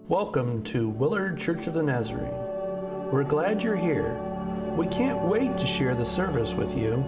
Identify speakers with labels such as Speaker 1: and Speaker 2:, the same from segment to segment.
Speaker 1: Welcome to Willard Church of the Nazarene. We're glad you're here. We can't wait to share the service with you.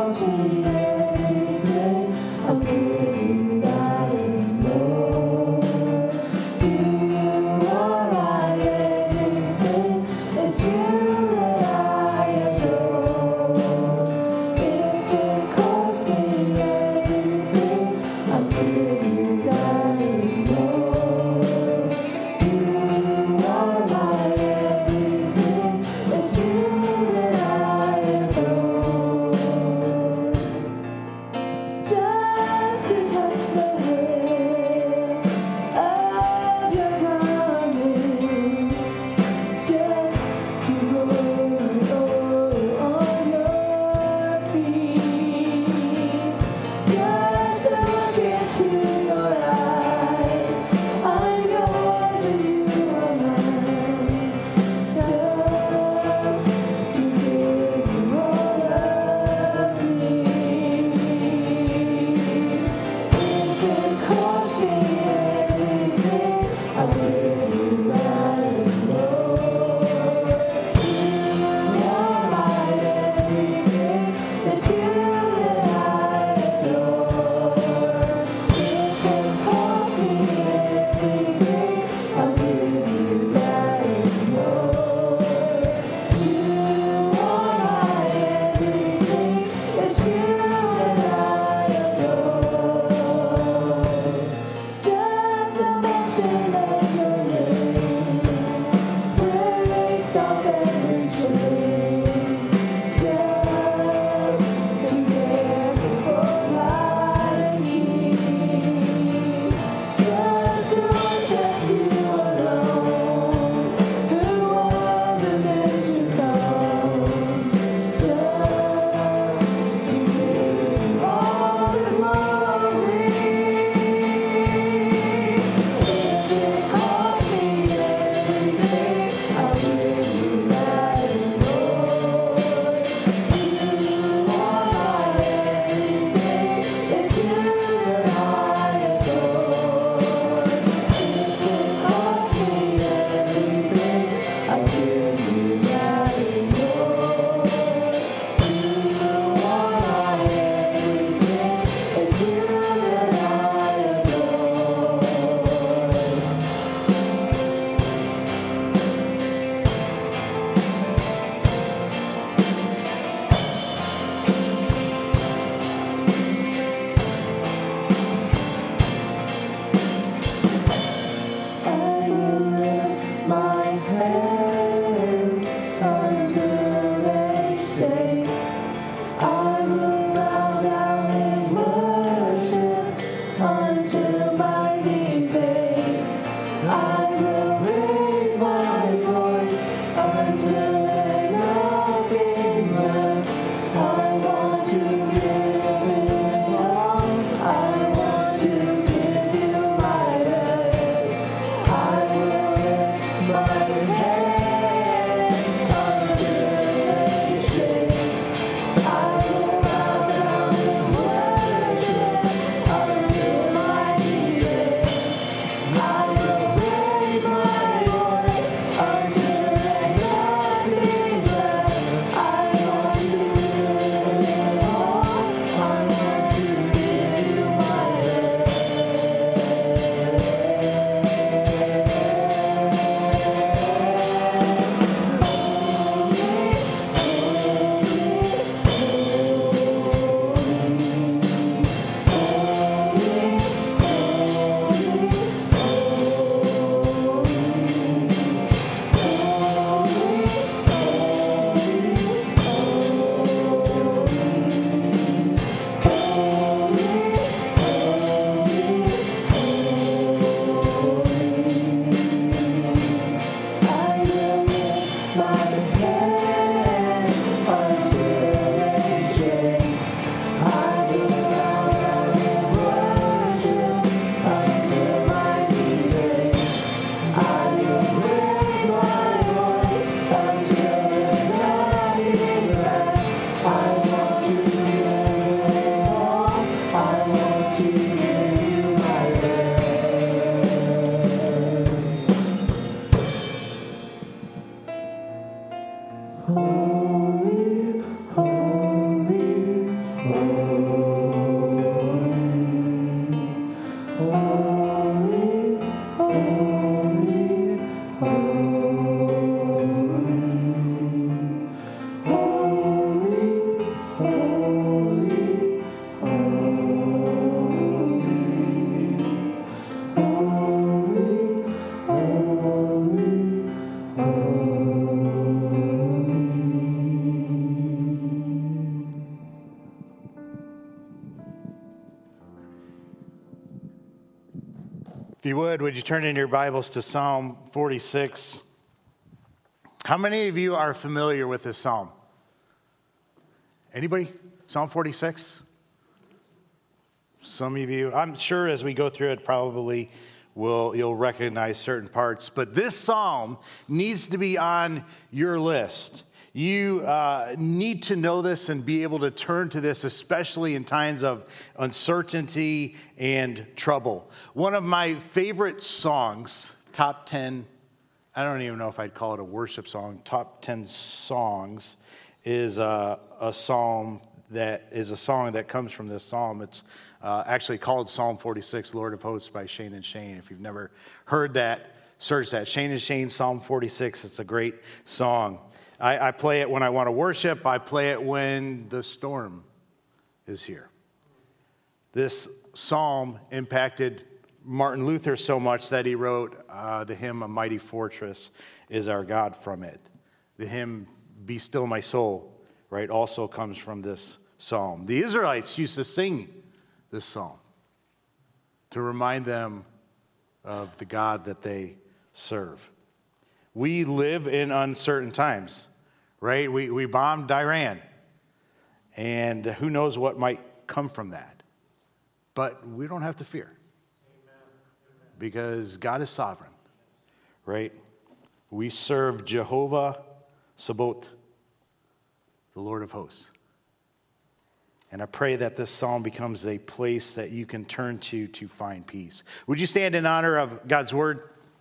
Speaker 2: cost me everything, I'll give you that and more. You are my everything, it's you that I adore. If it cost me everything, I'll give you that and more. You are my everything, it's you that I adore.
Speaker 3: If you would you turn in your Bibles to Psalm 46? How many of you are familiar with this psalm? Anybody? Psalm 46? Some of you. I'm sure as we go through it, probably you'll recognize certain parts. But this psalm needs to be on your list. You need to know this and be able to turn to this, especially in times of uncertainty and trouble. One of my favorite songs, top 10, I don't even know if I'd call it a worship song, top 10 songs, is a song that comes from this psalm. It's actually called Psalm 46, Lord of Hosts by Shane and Shane. If you've never heard that, search that. Shane and Shane, Psalm 46. It's a great song. I play it when I want to worship. I play it when the storm is here. This psalm impacted Martin Luther so much that he wrote the hymn, A Mighty Fortress is Our God, from it. The hymn, Be Still My Soul, right, also comes from this psalm. The Israelites used to sing this psalm to remind them of the God that they serve. We live in uncertain times, right? We bombed Iran, and who knows what might come from that. But we don't have to fear, because God is sovereign, right? We serve Jehovah Sabaoth, the Lord of hosts. And I pray that this psalm becomes a place that you can turn to find peace. Would you stand in honor of God's word?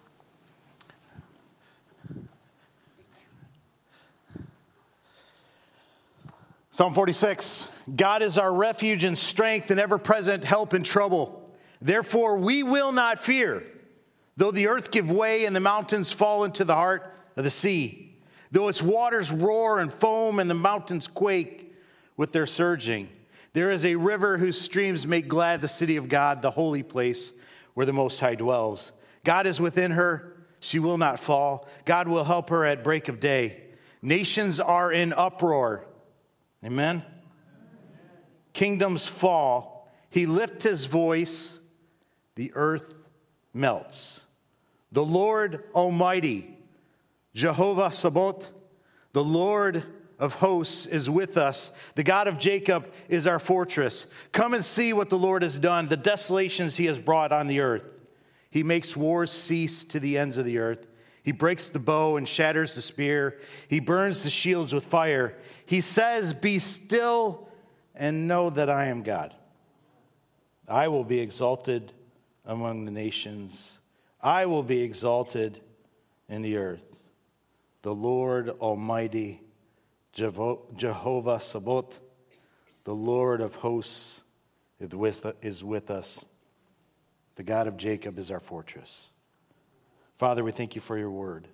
Speaker 3: Psalm 46, God is our refuge and strength and ever-present help in trouble. Therefore, we will not fear, though the earth give way and the mountains fall into the heart of the sea, though its waters roar and foam and the mountains quake with their surging. There is a river whose streams make glad the city of God, the holy place where the Most High dwells. God is within her, she will not fall. God will help her at break of day. Nations are in uproar. Amen? Kingdoms fall. He lifts his voice. The earth melts. The Lord Almighty, Jehovah Sabaoth, the Lord of hosts is with us. The God of Jacob is our fortress. Come and see what the Lord has done, the desolations he has brought on the earth. He makes wars cease to the ends of the earth. He breaks the bow and shatters the spear. He burns the shields with fire. He says, be still and know that I am God. I will be exalted among the nations. I will be exalted in the earth. The Lord Almighty, Jehovah Sabaoth, the Lord of hosts is with us. The God of Jacob is our fortress. Father, we thank you for your word.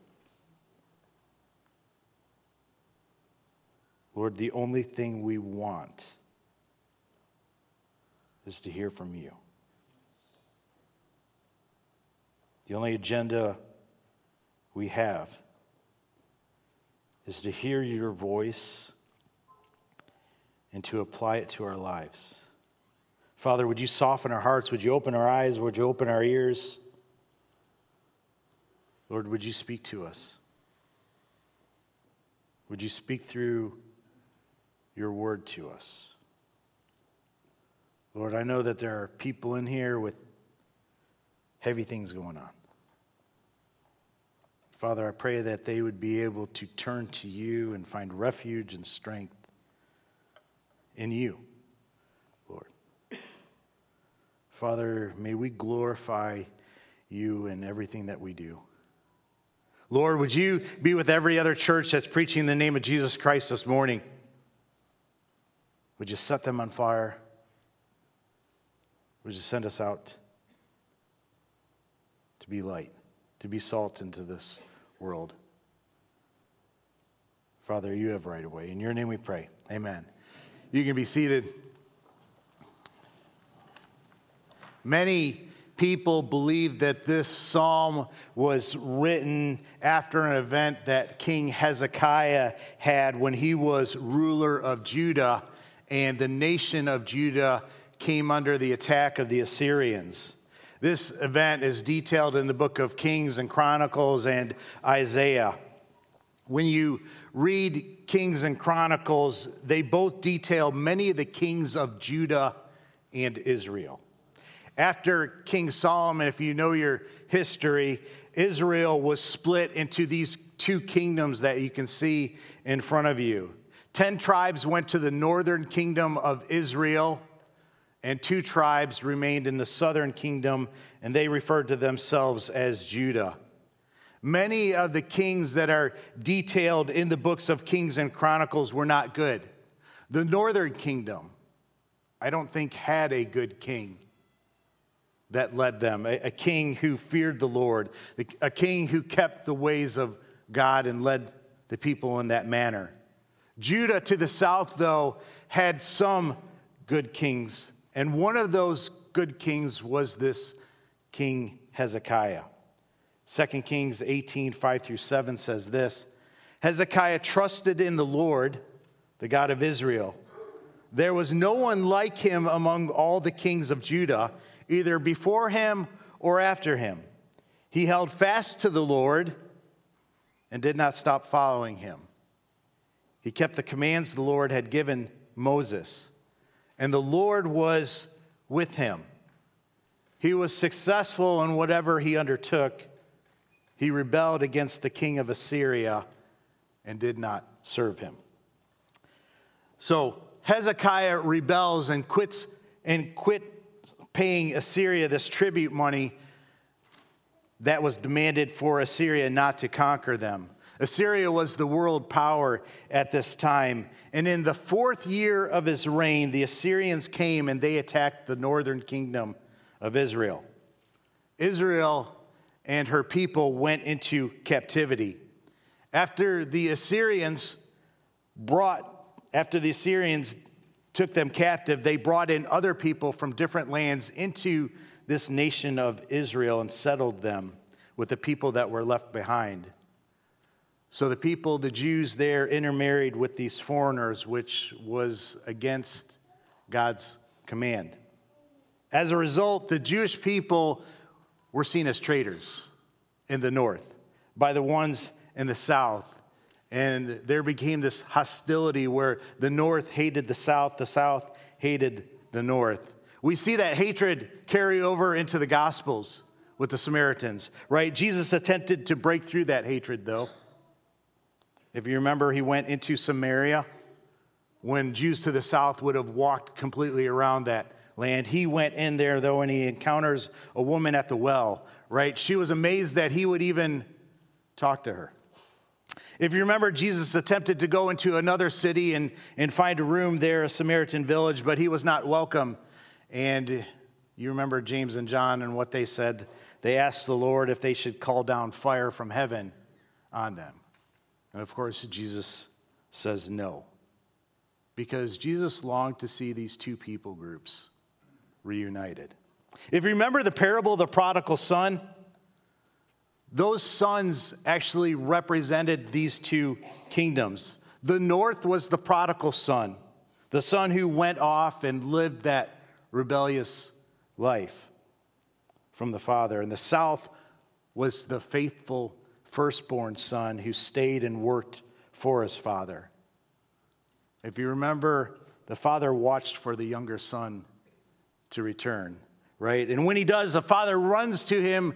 Speaker 3: Lord, the only thing we want is to hear from you. The only agenda we have is to hear your voice and to apply it to our lives. Father, would you soften our hearts? Would you open our eyes? Would you open our ears? Lord, would you speak to us? Would you speak through your word to us? Lord, I know that there are people in here with heavy things going on. Father, I pray that they would be able to turn to you and find refuge and strength in you, Lord. Father, may we glorify you in everything that we do. Lord, would you be with every other church that's preaching the name of Jesus Christ this morning? Would you set them on fire? Would you send us out to be light, to be salt into this world? Father, you have right away. In your name we pray. Amen. You can be seated. Many people believe that this psalm was written after an event that King Hezekiah had when he was ruler of Judah, and the nation of Judah came under the attack of the Assyrians. This event is detailed in the book of Kings and Chronicles and Isaiah. When you read Kings and Chronicles, they both detail many of the kings of Judah and Israel. After King Solomon, if you know your history, Israel was split into these two kingdoms that you can see in front of you. 10 tribes went to the northern kingdom of Israel, and 2 tribes remained in the southern kingdom, and they referred to themselves as Judah. Many of the kings that are detailed in the books of Kings and Chronicles were not good. The northern kingdom, I don't think, had a good king that led them, a king who feared the Lord, a king who kept the ways of God and led the people in that manner. Judah to the south, though, had some good kings, and one of those good kings was this King Hezekiah. 2 Kings 18, 5-7 says this: Hezekiah trusted in the Lord, the God of Israel. There was no one like him among all the kings of Judah, either before him or after him. He held fast to the Lord and did not stop following him. He kept the commands the Lord had given Moses, and the Lord was with him. He was successful in whatever he undertook. He rebelled against the king of Assyria and did not serve him. So Hezekiah rebels and quit paying Assyria this tribute money that was demanded for Assyria not to conquer them. Assyria was the world power at this time. And in the 4th year of his reign, the Assyrians came and they attacked the northern kingdom of Israel. Israel and her people went into captivity. After the Assyrians took them captive, they brought in other people from different lands into this nation of Israel and settled them with the people that were left behind. So the Jews there, intermarried with these foreigners, which was against God's command. As a result, the Jewish people were seen as traitors in the north by the ones in the south. And there became this hostility where the north hated the south hated the north. We see that hatred carry over into the Gospels with the Samaritans, right? Jesus attempted to break through that hatred, though. If you remember, he went into Samaria when Jews to the south would have walked completely around that land. He went in there, though, and he encounters a woman at the well, right? She was amazed that he would even talk to her. If you remember, Jesus attempted to go into another city and find a room there, a Samaritan village, but he was not welcome. And you remember James and John and what they said. They asked the Lord if they should call down fire from heaven on them. And of course, Jesus says no, because Jesus longed to see these two people groups reunited. If you remember the parable of the prodigal son, those sons actually represented these two kingdoms. The north was the prodigal son, the son who went off and lived that rebellious life from the father. And the south was the faithful firstborn son who stayed and worked for his father. If you remember, the father watched for the younger son to return, right? And when he does, the father runs to him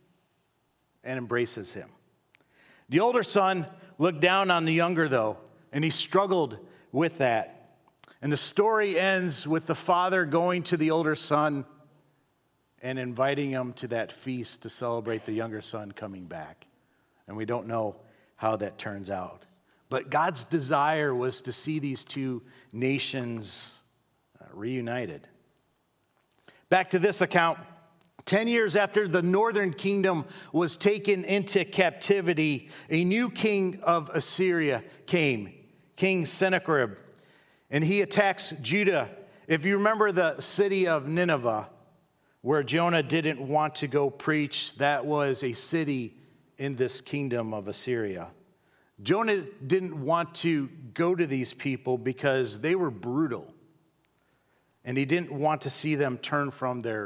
Speaker 3: and embraces him. The older son looked down on the younger, though, and he struggled with that. And the story ends with the father going to the older son and inviting him to that feast to celebrate the younger son coming back. And we don't know how that turns out. But God's desire was to see these two nations reunited. Back to this account. 10 years after the northern kingdom was taken into captivity, a new king of Assyria came, King Sennacherib, and he attacks Judah. If you remember the city of Nineveh, where Jonah didn't want to go preach, that was a city in this kingdom of Assyria. Jonah didn't want to go to these people because they were brutal, and he didn't want to see them turn from their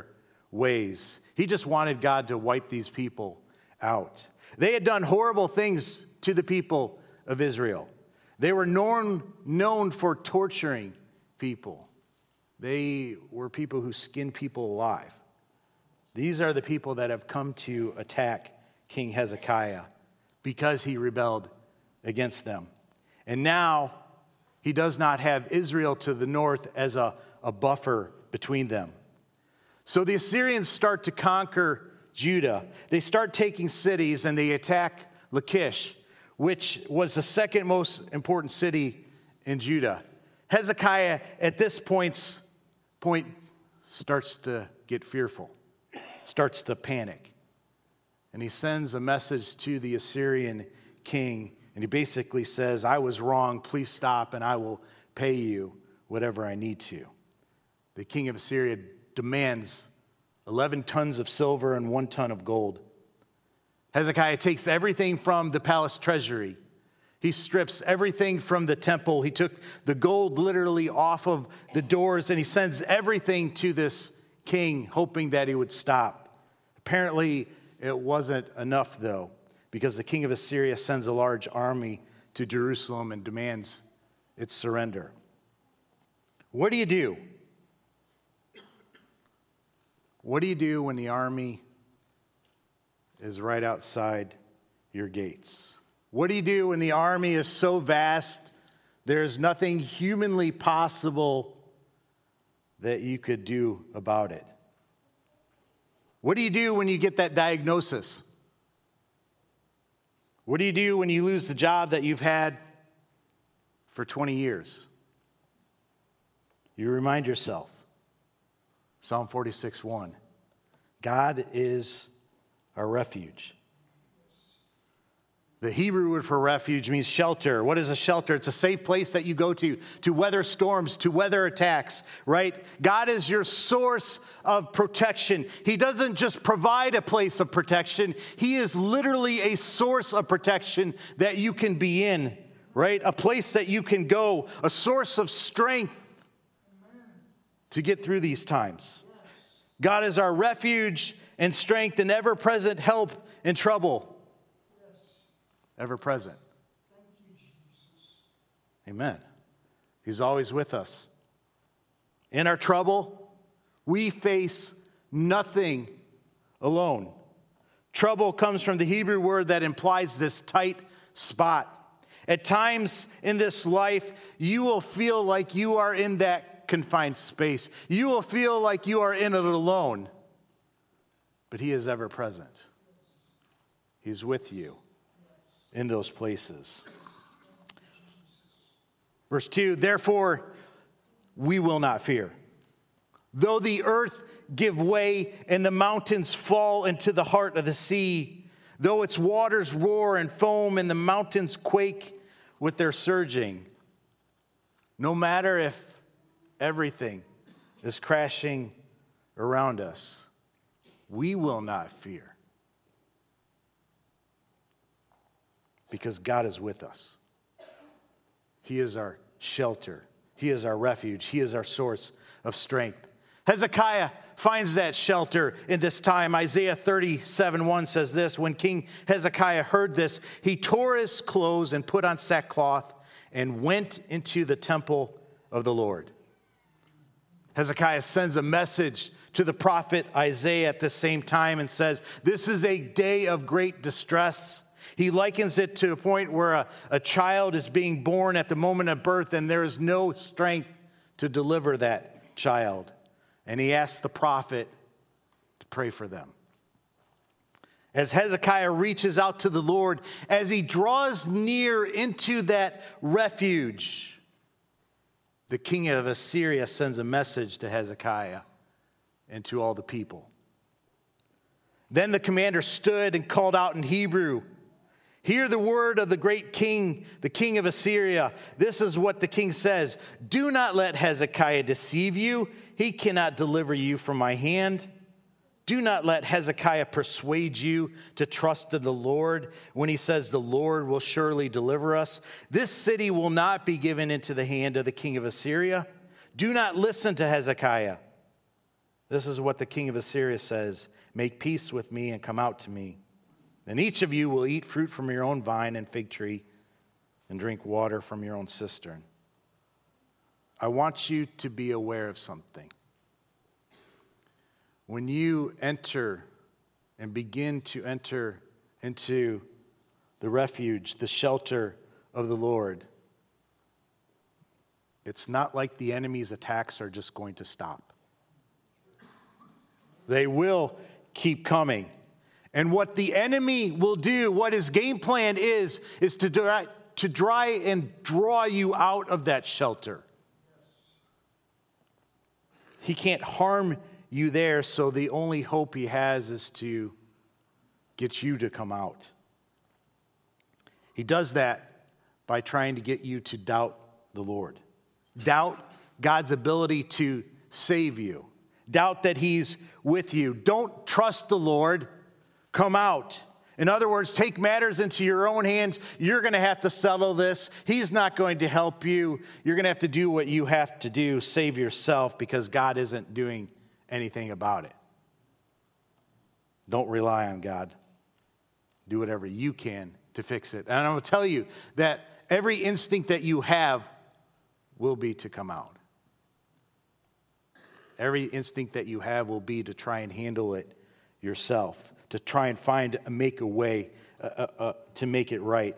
Speaker 3: ways. He just wanted God to wipe these people out. They had done horrible things to the people of Israel. They were known for torturing people. They were people who skinned people alive. These are the people that have come to attack King Hezekiah because he rebelled against them. And now he does not have Israel to the north as a buffer between them. So the Assyrians start to conquer Judah. They start taking cities and they attack Lachish, which was the second most important city in Judah. Hezekiah at this point starts to get fearful, starts to panic. And he sends a message to the Assyrian king, and he basically says, I was wrong, please stop, and I will pay you whatever I need to. The king of Assyria demands 11 tons of silver and 1 ton of gold. Hezekiah takes everything from the palace treasury. He strips everything from the temple. He took the gold literally off of the doors, and he sends everything to this king, hoping that he would stop. Apparently, it wasn't enough, though, because the king of Assyria sends a large army to Jerusalem and demands its surrender. What do you do? What do you do when the army is right outside your gates? What do you do when the army is so vast, there's nothing humanly possible that you could do about it? What do you do when you get that diagnosis? What do you do when you lose the job that you've had for 20 years? You remind yourself, Psalm 46:1, God is our refuge. The Hebrew word for refuge means shelter. What is a shelter? It's a safe place that you go to weather storms, to weather attacks, right? God is your source of protection. He doesn't just provide a place of protection. He is literally a source of protection that you can be in, right? A place that you can go, a source of strength to get through these times. God is our refuge and strength and ever-present help in trouble. Ever present. Thank you, Jesus. Amen. He's always with us. In our trouble, we face nothing alone. Trouble comes from the Hebrew word that implies this tight spot. At times in this life, you will feel like you are in that confined space. You will feel like you are in it alone. But He is ever present. He's with you in those places. Verse 2, therefore, we will not fear. Though the earth give way and the mountains fall into the heart of the sea, though its waters roar and foam and the mountains quake with their surging, no matter if everything is crashing around us, we will not fear. Because God is with us. He is our shelter. He is our refuge. He is our source of strength. Hezekiah finds that shelter in this time. Isaiah 37:1 says this, when King Hezekiah heard this, he tore his clothes and put on sackcloth and went into the temple of the Lord. Hezekiah sends a message to the prophet Isaiah at the same time and says, this is a day of great distress. He likens it to a point where a child is being born at the moment of birth and there is no strength to deliver that child. And he asks the prophet to pray for them. As Hezekiah reaches out to the Lord, as he draws near into that refuge, the king of Assyria sends a message to Hezekiah and to all the people. Then the commander stood and called out in Hebrew, hear the word of the great king, the king of Assyria. This is what the king says. Do not let Hezekiah deceive you. He cannot deliver you from my hand. Do not let Hezekiah persuade you to trust in the Lord when he says the Lord will surely deliver us. This city will not be given into the hand of the king of Assyria. Do not listen to Hezekiah. This is what the king of Assyria says, make peace with me and come out to me. Then each of you will eat fruit from your own vine and fig tree and drink water from your own cistern. I want you to be aware of something. When you enter and begin to enter into the refuge, the shelter of the Lord, it's not like the enemy's attacks are just going to stop. They will keep coming. And what the enemy will do, what his game plan is to try and draw you out of that shelter. He can't harm you there, so the only hope he has is to get you to come out. He does that by trying to get you to doubt the Lord. Doubt God's ability to save you. Doubt that he's with you. Don't trust the Lord. Come out. In other words, take matters into your own hands. You're going to have to settle this. He's not going to help you. You're going to have to do what you have to do. Save yourself because God isn't doing anything about it. Don't rely on God. Do whatever you can to fix it. And I'm going to tell you that every instinct that you have will be to come out. Every instinct that you have will be to try and handle it yourself, to try and make a way to make it right.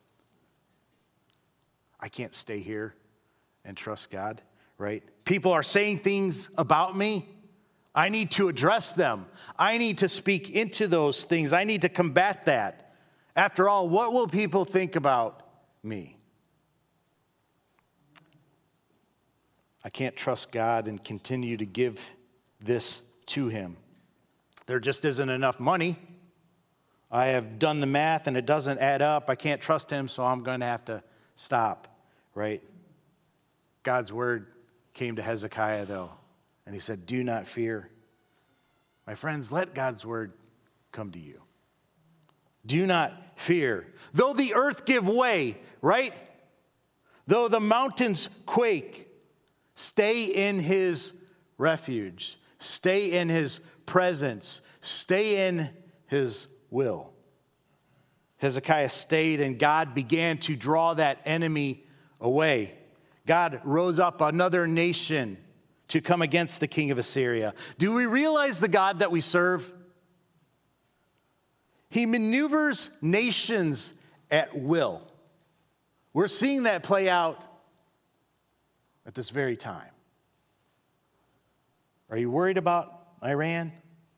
Speaker 3: I can't stay here and trust God, right? People are saying things about me. I need to address them. I need to speak into those things. I need to combat that. After all, what will people think about me? I can't trust God and continue to give this to him. There just isn't enough money. I have done the math and it doesn't add up. I can't trust him, so I'm going to have to stop, right? God's word came to Hezekiah, though, and he said, do not fear. My friends, let God's word come to you. Do not fear. Though the earth give way, right? Though the mountains quake, stay in his refuge. Stay in his presence. Stay in his will. Hezekiah stayed, and God began to draw that enemy away. God rose up another nation to come against the king of Assyria. Do we realize the God that we serve? He maneuvers nations at will. We're seeing that play out at this very time. Are you worried about Iran?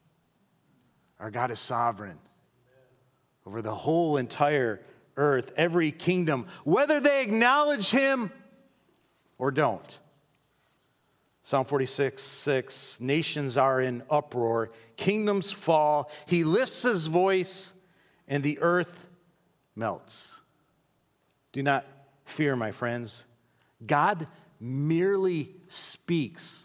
Speaker 3: Our God is sovereign over the whole entire earth, every kingdom, whether they acknowledge him or don't. Psalm 46:6, nations are in uproar, kingdoms fall. He lifts his voice and the earth melts. Do not fear, my friends. God merely speaks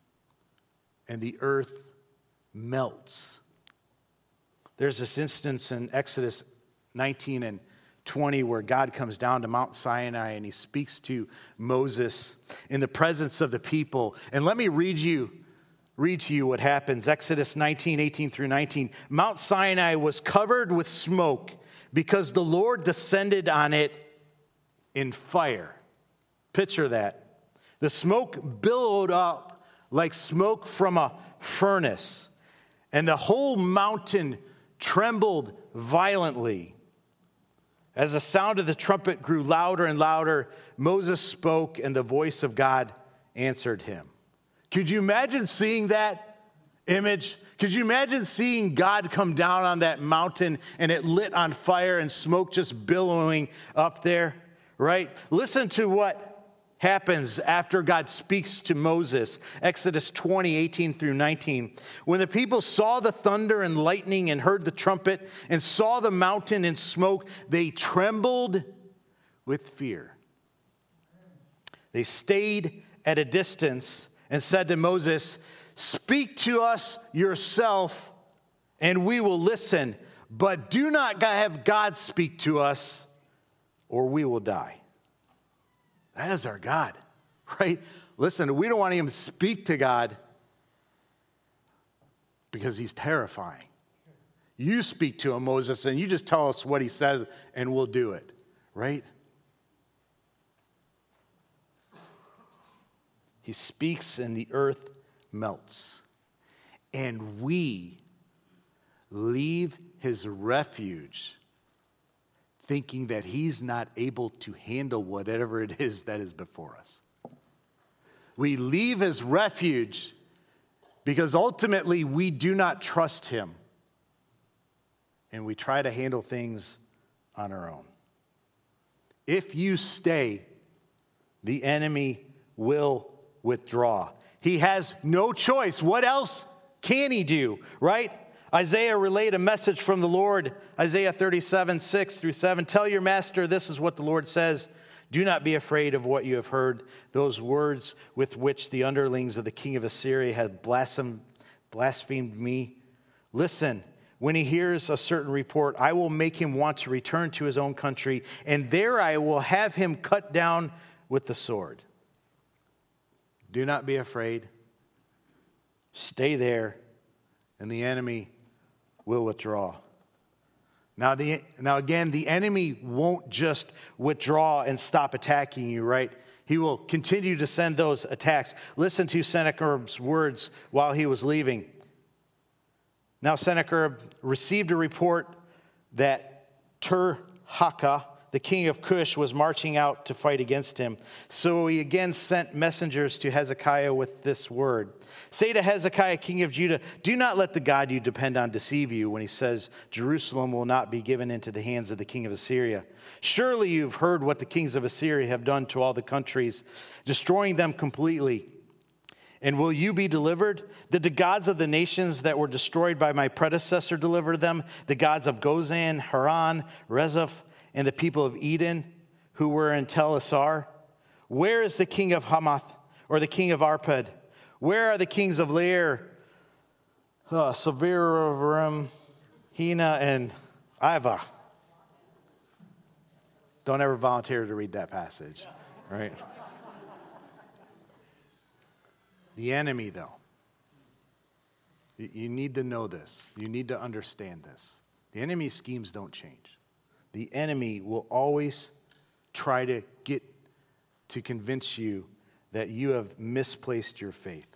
Speaker 3: and the earth melts. There's this instance in Exodus 19 and 20 where God comes down to Mount Sinai and he speaks to Moses in the presence of the people. And let me read to you what happens. Exodus 19:18 through 19. Mount Sinai was covered with smoke because the Lord descended on it in fire. Picture that. The smoke billowed up like smoke from a furnace, and the whole mountain trembled violently. As the sound of the trumpet grew louder and louder, Moses spoke, and the voice of God answered him. Could you imagine seeing that image? Could you imagine seeing God come down on that mountain and it lit on fire and smoke just billowing up there, right? Listen to what happens after God speaks to Moses. Exodus 20:18 through 19. When the people saw the thunder and lightning and heard the trumpet and saw the mountain in smoke, they trembled with fear. They stayed at a distance and said to Moses, "Speak to us yourself and we will listen, but do not have God speak to us or we will die." That is our God, right? Listen, we don't want him to speak to God. because he's terrifying. You speak to him, Moses, and you just tell us what he says, and we'll do it, right? He speaks, and the earth melts. And we leave his refuge thinking that he's not able to handle whatever it is that is before us. We leave his refuge because ultimately we do not trust him. And we try to handle things on our own. If you stay, the enemy will withdraw. He has no choice. What else can he do, right? Isaiah relayed a message from the Lord, Isaiah 37, 6-7. Tell your master, this is what the Lord says. Do not be afraid of what you have heard, those words with which the underlings of the king of Assyria have blasphemed me. Listen, when he hears a certain report, I will make him want to return to his own country, and there I will have him cut down with the sword. Do not be afraid. Stay there, and the enemy will withdraw. Now again, the enemy won't just withdraw and stop attacking you, right? He will continue to send those attacks. Listen to Sennacherib's words while he was leaving. Now Sennacherib received a report that Tirhakah, the king of Cush, was marching out to fight against him. So he again sent messengers to Hezekiah with this word. Say to Hezekiah, king of Judah, do not let the God you depend on deceive you when he says Jerusalem will not be given into the hands of the king of Assyria. Surely you've heard what the kings of Assyria have done to all the countries, destroying them completely. And will you be delivered? Did the gods of the nations that were destroyed by my predecessor deliver them? The gods of Gozan, Haran, Rezeph, and the people of Eden who were in Tel Assar? Where is the king of Hamath or the king of Arpad? Where are the kings of Lair, Severim, Hena, and Iva? Don't ever volunteer to read that passage, right? The enemy, though, you need to know this. You need to understand this. The enemy's schemes don't change. The enemy will always try to get to convince you that you have misplaced your faith.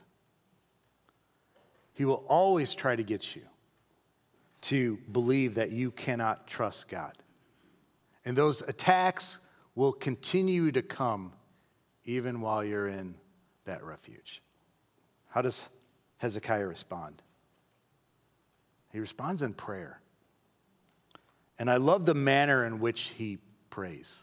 Speaker 3: He will always try to get you to believe that you cannot trust God. And those attacks will continue to come even while you're in that refuge. How does Hezekiah respond? He responds in prayer. And I love the manner in which he prays.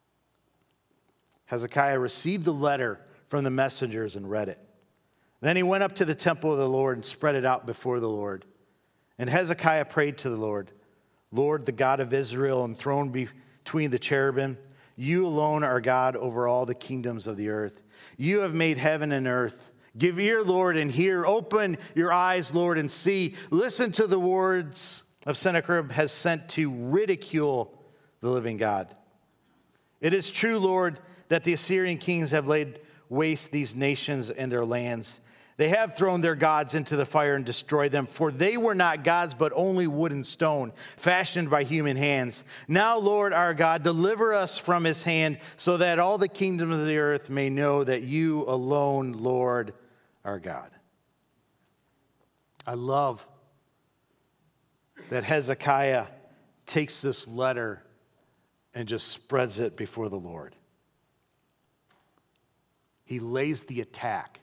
Speaker 3: Hezekiah received the letter from the messengers and read it. Then he went up to the temple of the Lord and spread it out before the Lord. And Hezekiah prayed to the Lord, Lord, the God of Israel, enthroned between the cherubim, you alone are God over all the kingdoms of the earth. You have made heaven and earth. Give ear, Lord, and hear. Open your eyes, Lord, and see. Listen to the words of Sennacherib has sent to ridicule the living God. It is true, Lord, that the Assyrian kings have laid waste these nations and their lands. They have thrown their gods into the fire and destroyed them, for they were not gods, but only wood and stone, fashioned by human hands. Now, Lord our God, deliver us from his hand, so that all the kingdoms of the earth may know that you alone, Lord, are God. I love that Hezekiah takes this letter and just spreads it before the Lord. He lays the attack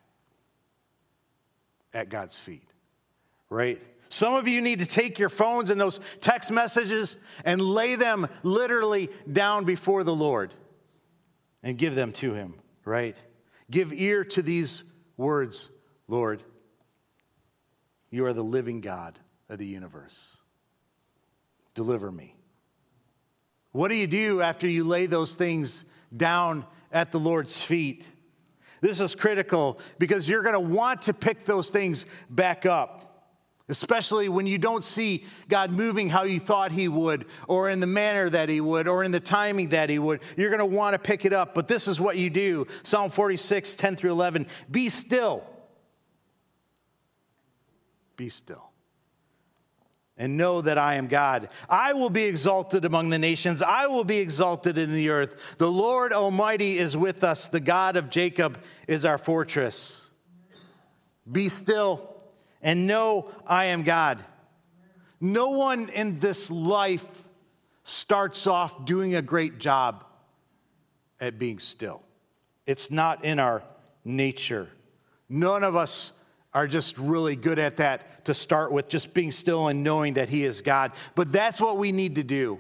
Speaker 3: at God's feet, right? Some of you need to take your phones and those text messages and lay them literally down before the Lord and give them to him, right? Give ear to these words, Lord. You are the living God of the universe. Deliver me. What do you do after you lay those things down at the Lord's feet? This is critical because you're going to want to pick those things back up, especially when you don't see God moving how you thought he would, or in the manner that he would, or in the timing that he would. You're going to want to pick it up, but this is what you do. Psalm 46, 10-11. Be still. Be still. and know that I am God. I will be exalted among the nations. I will be exalted in the earth. The Lord Almighty is with us. The God of Jacob is our fortress. Be still and know I am God. No one in this life starts off doing a great job at being still. It's not in our nature. None of us are just really good at that to start with, just being still and knowing that He is God. But that's what we need to do.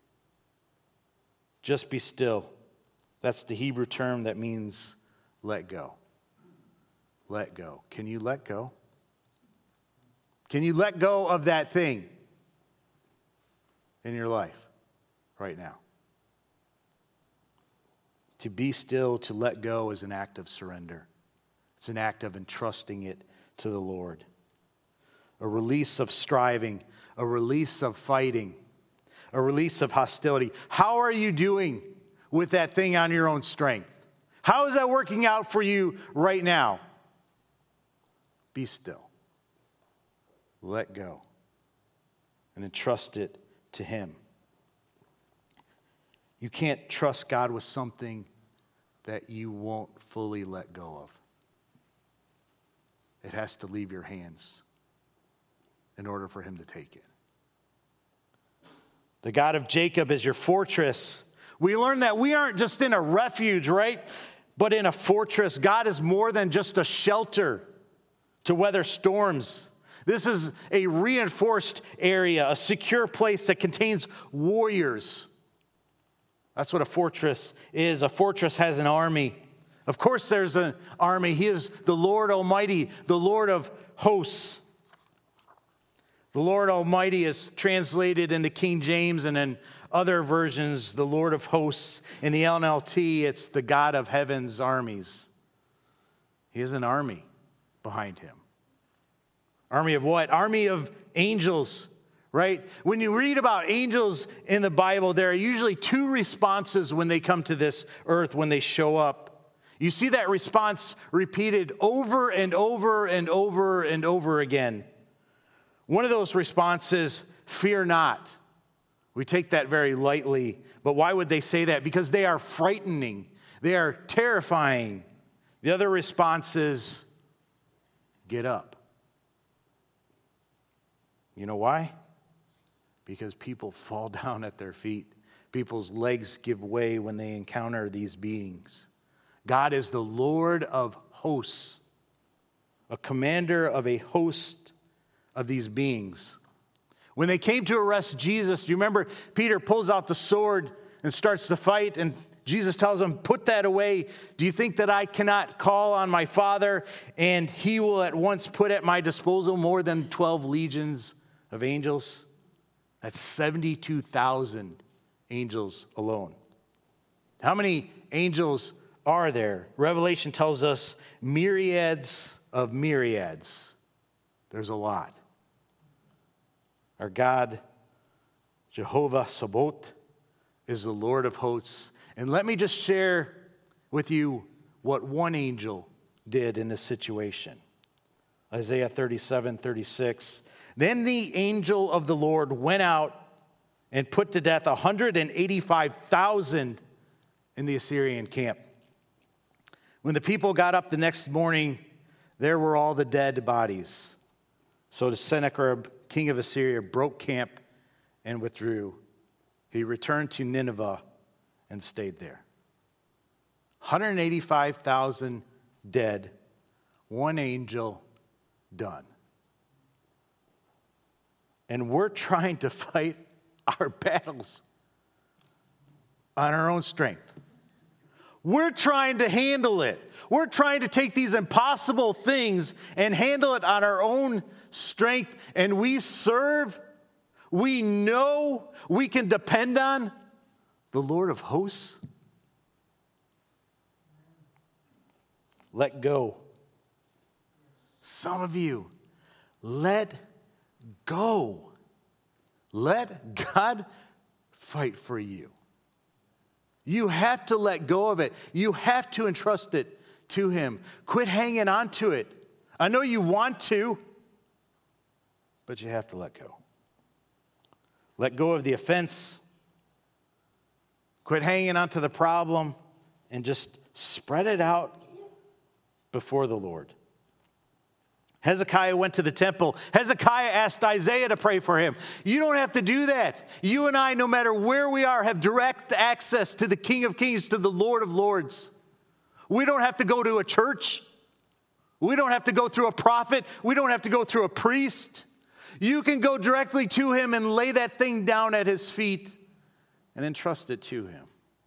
Speaker 3: Just be still. That's the Hebrew term that means let go. Let go. Can you let go? Can you let go of that thing in your life right now? To be still, to let go, is an act of surrender. It's an act of entrusting it to the Lord. A release of striving, a release of fighting, a release of hostility. How are you doing with that thing on your own strength? How is that working out for you right now? Be still. Let go and entrust it to Him. You can't trust God with something that you won't fully let go of. It has to leave your hands in order for Him to take it. The God of Jacob is your fortress. We learn that we aren't just in a refuge, right? But in a fortress. God is more than just a shelter to weather storms. This is a reinforced area, a secure place that contains warriors. That's what a fortress is. A fortress has an army. Of course there's an army. He is the Lord Almighty, the Lord of hosts. The Lord Almighty is translated into King James, and in other versions, the Lord of hosts. In the NLT, it's the God of heaven's armies. He has an army behind Him. Army of what? Army of angels, right? When you read about angels in the Bible, there are usually two responses when they come to this earth, when they show up. You see that response repeated over and over and over and over again. One of those responses, fear not. We take that very lightly, but why would they say that? Because they are frightening. They are terrifying. The other response is, get up. You know why? Because people fall down at their feet. People's legs give way when they encounter these beings. God is the Lord of hosts, a commander of a host of these beings. When they came to arrest Jesus, do you remember Peter pulls out the sword and starts to fight, and Jesus tells him, put that away. Do you think that I cannot call on my Father and He will at once put at my disposal more than 12 legions of angels? That's 72,000 angels alone. How many angels are there? Revelation tells us myriads of myriads. There's a lot. Our God, Jehovah Sabaoth, is the Lord of hosts. And let me just share with you what one angel did in this situation. Isaiah 37:36. Then the angel of the Lord went out and put to death 185,000 in the Assyrian camp. When the people got up the next morning, there were all the dead bodies. So the Sennacherib, king of Assyria, broke camp and withdrew. He returned to Nineveh and stayed there. 185,000 dead, one angel done. And we're trying to fight our battles on our own strength. We're trying to handle it. We're trying to take these impossible things and handle it on our own strength. And we know we can depend on the Lord of hosts. Let go. Some of you, let go. Let God fight for you. You have to let go of it. You have to entrust it to Him. Quit hanging on to it. I know you want to, but you have to let go. Let go of the offense. Quit hanging on to the problem and just spread it out before the Lord. Hezekiah went to the temple. Hezekiah asked Isaiah to pray for him. You don't have to do that. You and I, no matter where we are, have direct access to the King of Kings, to the Lord of Lords. We don't have to go to a church. We don't have to go through a prophet. We don't have to go through a priest. You can go directly to him and lay that thing down at his feet and entrust it to him.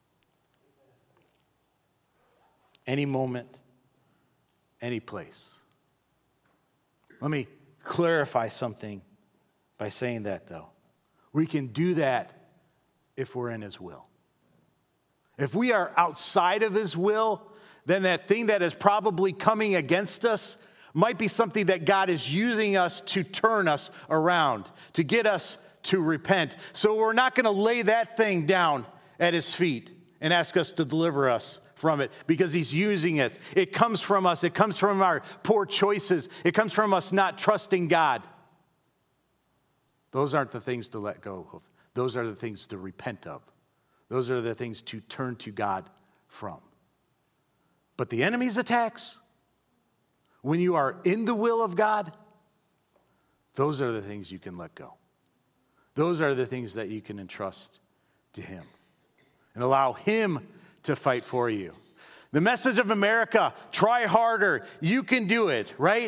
Speaker 3: Any moment, any place. Let me clarify something by saying that, though. We can do that if we're in his will. If we are outside of his will, then that thing that is probably coming against us might be something that God is using us to turn us around, to get us to repent. So we're not going to lay that thing down at his feet and ask us to deliver us from it, because he's using it. It comes from us. It comes from our poor choices. It comes from us not trusting God. Those aren't the things to let go of. Those are the things to repent of. Those are the things to turn to God from. But the enemy's attacks, when you are in the will of God, those are the things you can let go. Those are the things that you can entrust to him and allow him to fight for you. The message of America, try harder. You can do it, right?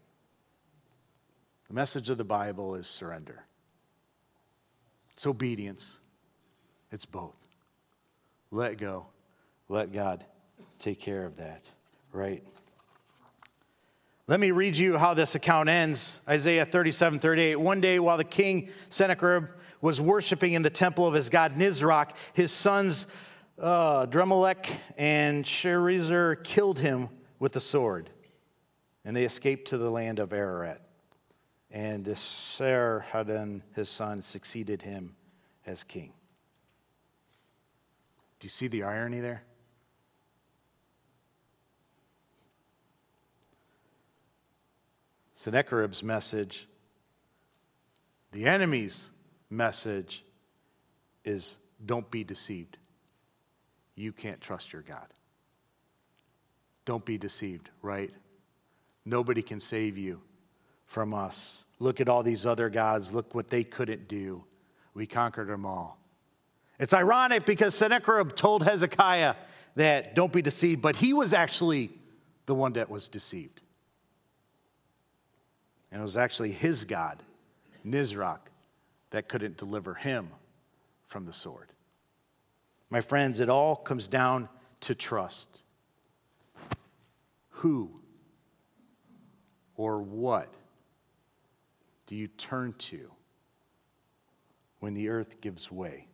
Speaker 3: The message of the Bible is surrender. It's obedience. It's both. Let go. Let God take care of that, right? Let me read you how this account ends. Isaiah 37:38. One day while the king Sennacherib was worshiping in the temple of his god Nisroch, his sons Adrammelech and Sharezer killed him with the sword, and they escaped to the land of Ararat. And Esarhaddon, his son, succeeded him as king. Do you see the irony there? Sennacherib's message, the enemy's message, is don't be deceived. You can't trust your God. Don't be deceived, right? Nobody can save you from us. Look at all these other gods. Look what they couldn't do. We conquered them all. It's ironic because Sennacherib told Hezekiah that don't be deceived, but he was actually the one that was deceived. And it was actually his god, Nisroch, that couldn't deliver him from the sword. My friends, it all comes down to trust. Who or what do you turn to when the earth gives way?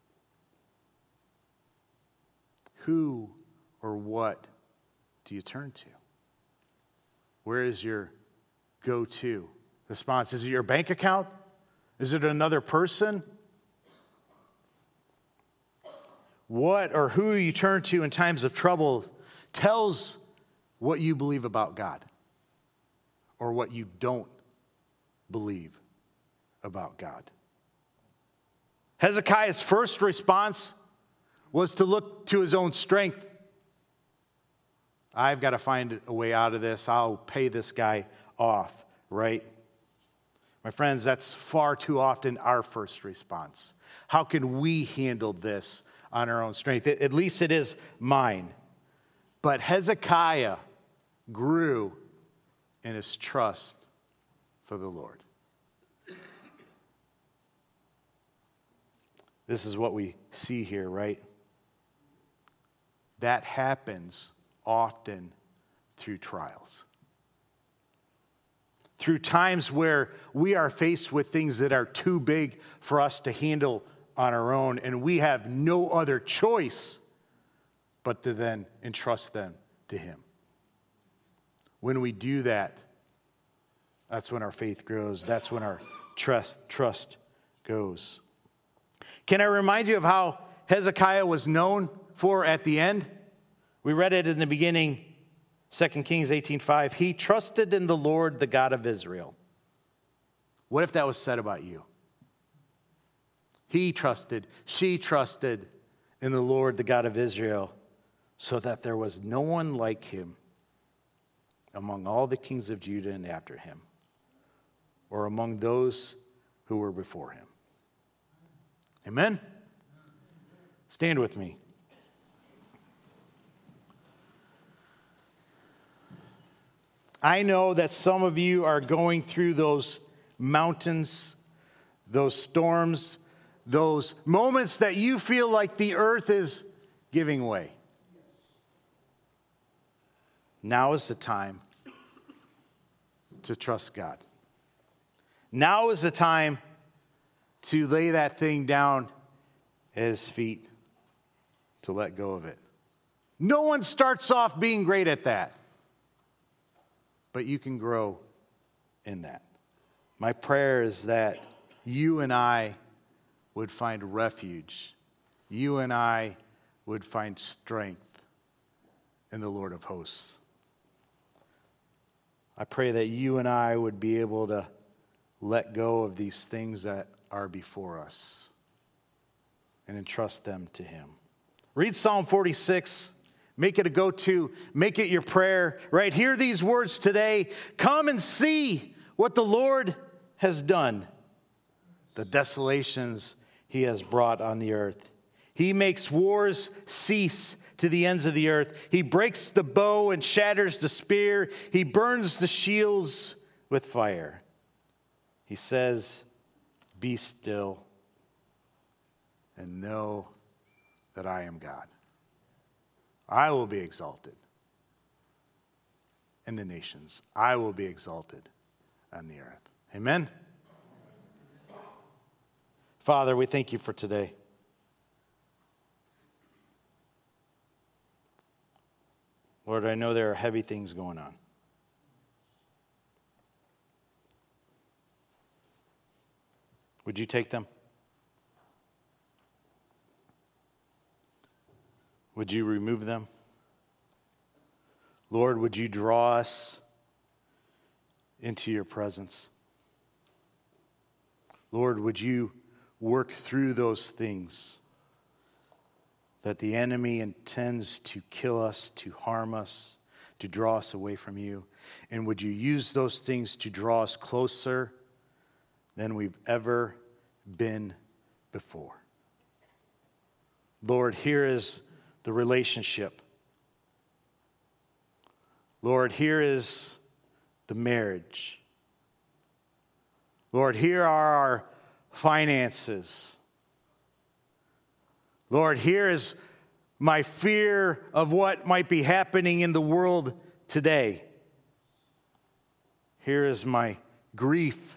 Speaker 3: Who or what do you turn to? Where is your go-to response? Is it your bank account? Is it another person? What or who you turn to in times of trouble tells what you believe about God or what you don't believe about God. Hezekiah's first response was to look to his own strength. I've got to find a way out of this. I'll pay this guy off, right? My friends, that's far too often our first response. How can we handle this on our own strength? At least it is mine. But Hezekiah grew in his trust for the Lord. This is what we see here, right? That happens often through trials. Through times where we are faced with things that are too big for us to handle on our own, and we have no other choice but to then entrust them to him. When we do that, that's when our faith grows. That's when our trust goes. Can I remind you of how Hezekiah was known for at the end? We read it in the beginning, 2 Kings 18:5. He trusted in the Lord, the God of Israel. What if that was said about you? He trusted, she trusted in the Lord, the God of Israel, so that there was no one like him among all the kings of Judah and after him, or among those who were before him. Amen? Stand with me. I know that some of you are going through those mountains, those storms, those moments that you feel like the earth is giving way. Now is the time to trust God. Now is the time to lay that thing down at his feet, to let go of it. No one starts off being great at that, but you can grow in that. My prayer is that you and I would find refuge. You and I would find strength in the Lord of hosts. I pray that you and I would be able to let go of these things that are before us and entrust them to him. Read Psalm 46. Make it a go-to. Make it your prayer. Right? Hear these words today. Come and see what the Lord has done. The desolations he has brought on the earth. He makes wars cease to the ends of the earth. He breaks the bow and shatters the spear. He burns the shields with fire. He says, be still and know that I am God. I will be exalted in the nations. I will be exalted on the earth. Amen? Father, we thank you for today. Lord, I know there are heavy things going on. Would you take them? Would you remove them? Lord, would you draw us into your presence? Lord, would you work through those things that the enemy intends to kill us, to harm us, to draw us away from you? And would you use those things to draw us closer than we've ever been before? Lord, here is the relationship. Lord, here is the marriage. Lord, here are our finances. Lord, here is my fear of what might be happening in the world today. Here is my grief.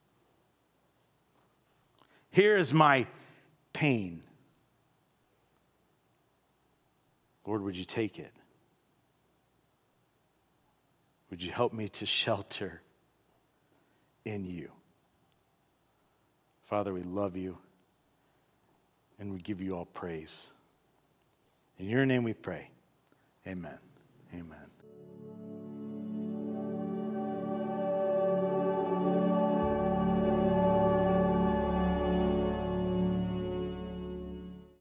Speaker 3: Here is my pain. Lord, would you take it? Would you help me to shelter in you? Father, we love you and we give you all praise. In your name we pray. Amen. Amen.